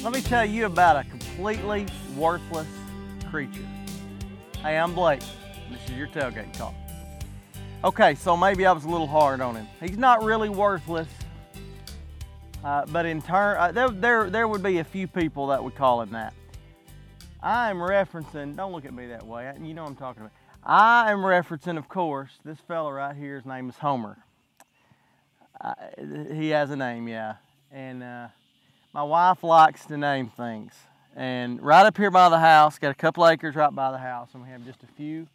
Let me tell you about a completely worthless creature. Hey, I'm Blake. This is your Tailgate Talk. Okay, so maybe I was a little hard on him. He's not really worthless, but in turn, there would be a few people that would call him that. I am referencing, don't look at me that way, you know what I'm talking about. I am referencing, of course, this fella right here, his name is Homer. He has a name, yeah. And my wife likes to name things. And right up here by the house, got a couple acres right by the house, and we have just a few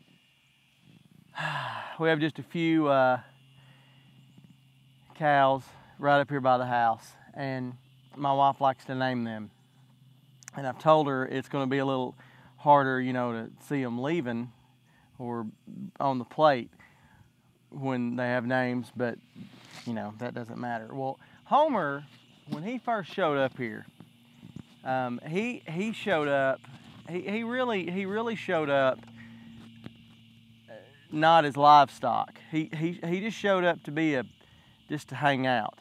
cows right up here by the house, and my wife likes to name them. And I've told her it's going to be a little harder, to see them leaving or on the plate when they have names, but that doesn't matter. Well, Homer, when he first showed up here, he showed up. He really showed up. Not as livestock. He just showed up to be just to hang out,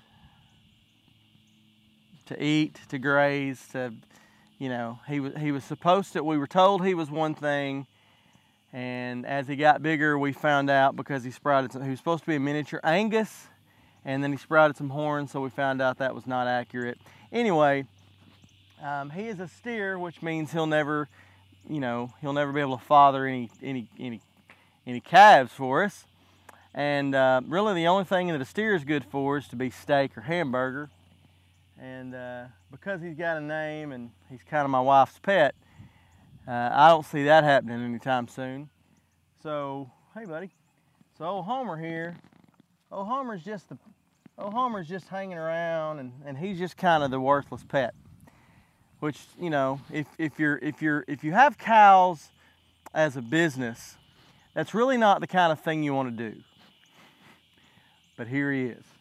to eat, to graze, to he was supposed to. We were told he was one thing, and as he got bigger, we found out because he was supposed to be a miniature Angus. And then he sprouted some horns, so we found out that was not accurate. Anyway, he is a steer, which means he'll never be able to father any calves for us. And really, the only thing that a steer is good for is to be steak or hamburger. And because he's got a name and he's kind of my wife's pet, I don't see that happening anytime soon. So, hey, buddy. So, old Homer here. Old Homer's just hanging around, and he's just kind of the worthless pet. Which, if you have cows as a business, that's really not the kind of thing you want to do. But here he is.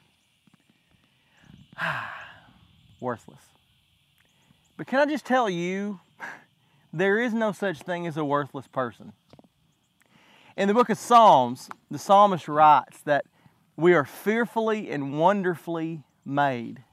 Worthless. But can I just tell you, there is no such thing as a worthless person. In the book of Psalms, the psalmist writes that we are fearfully and wonderfully made.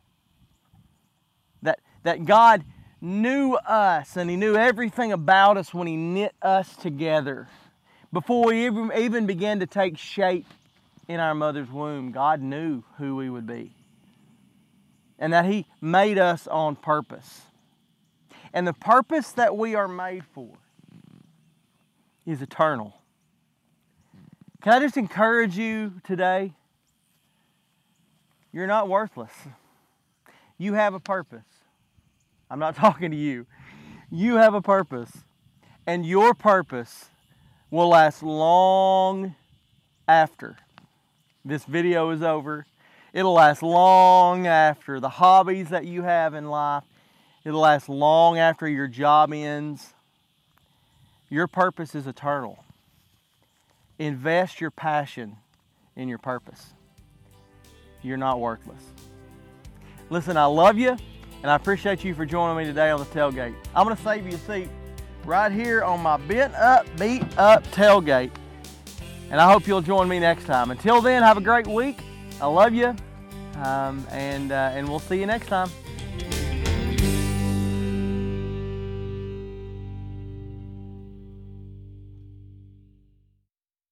That God knew us, and He knew everything about us when He knit us together. Before we even began to take shape in our mother's womb, God knew who we would be. And that He made us on purpose. And the purpose that we are made for is eternal. Can I just encourage you today? You're not worthless. You have a purpose. I'm not talking to you. You have a purpose. And your purpose will last long after this video is over. It'll last long after the hobbies that you have in life. It'll last long after your job ends. Your purpose is eternal. Invest your passion in your purpose. You're not worthless. Listen, I love you, and I appreciate you for joining me today on the tailgate. I'm going to save you a seat right here on my bent up, beat up tailgate, and I hope you'll join me next time. Until then, have a great week. I love you, and we'll see you next time.